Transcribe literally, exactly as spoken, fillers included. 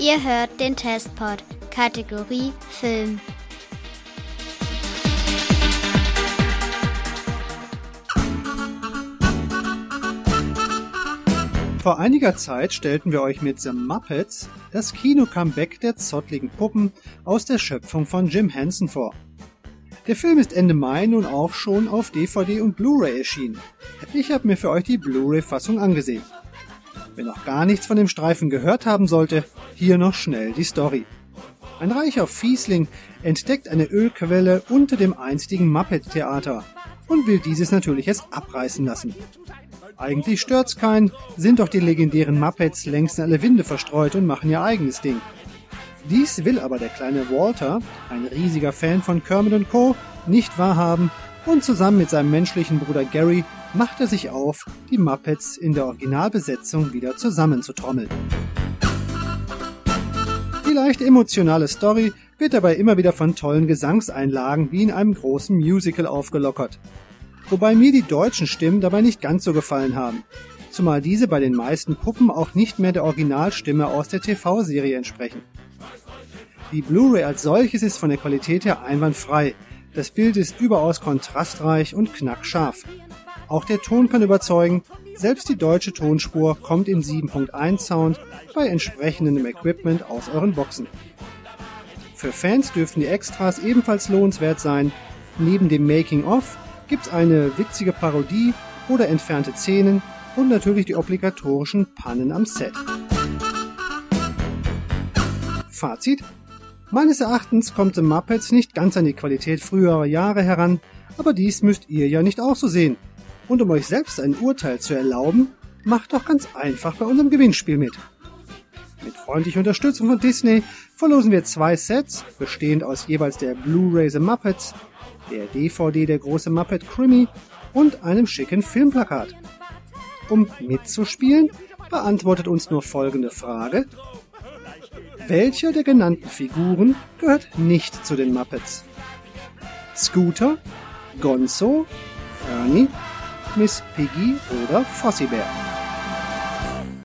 Ihr hört den Testpod, Kategorie Film. Vor einiger Zeit stellten wir euch mit The Muppets das Kino-Comeback der zottligen Puppen aus der Schöpfung von Jim Henson vor. Der Film ist Ende Mai nun auch schon auf D V D und Blu-ray erschienen. Ich habe mir für euch die Blu-ray-Fassung angesehen. Wer noch gar nichts von dem Streifen gehört haben sollte, hier noch schnell die Story. Ein reicher Fiesling entdeckt eine Ölquelle unter dem einstigen Muppet-Theater und will dieses natürlich erst abreißen lassen. Eigentlich stört's keinen, sind doch die legendären Muppets längst in alle Winde verstreut und machen ihr eigenes Ding. Dies will aber der kleine Walter, ein riesiger Fan von Kermit und Co., nicht wahrhaben und zusammen mit seinem menschlichen Bruder Gary macht er sich auf, die Muppets in der Originalbesetzung wieder zusammenzutrommeln. Die leicht emotionale Story wird dabei immer wieder von tollen Gesangseinlagen wie in einem großen Musical aufgelockert. Wobei mir die deutschen Stimmen dabei nicht ganz so gefallen haben, zumal diese bei den meisten Puppen auch nicht mehr der Originalstimme aus der T V-Serie entsprechen. Die Blu-ray als solches ist von der Qualität her einwandfrei, das Bild ist überaus kontrastreich und knackscharf. Auch der Ton kann überzeugen, selbst die deutsche Tonspur kommt im sieben Punkt eins Sound bei entsprechendem Equipment aus euren Boxen. Für Fans dürften die Extras ebenfalls lohnenswert sein. Neben dem Making-of gibt's eine witzige Parodie oder entfernte Szenen und natürlich die obligatorischen Pannen am Set. Fazit: Meines Erachtens kommt The Muppets nicht ganz an die Qualität früherer Jahre heran, aber dies müsst ihr ja nicht auch so sehen. Und um euch selbst ein Urteil zu erlauben, macht doch ganz einfach bei unserem Gewinnspiel mit. Mit freundlicher Unterstützung von Disney verlosen wir zwei Sets, bestehend aus jeweils der Blu-ray The Muppets, der D V D Der große Muppet Krimi und einem schicken Filmplakat. Um mitzuspielen, beantwortet uns nur folgende Frage: Welcher der genannten Figuren gehört nicht zu den Muppets? Scooter, Gonzo, Ernie, Miss Piggy oder Fossi Bear?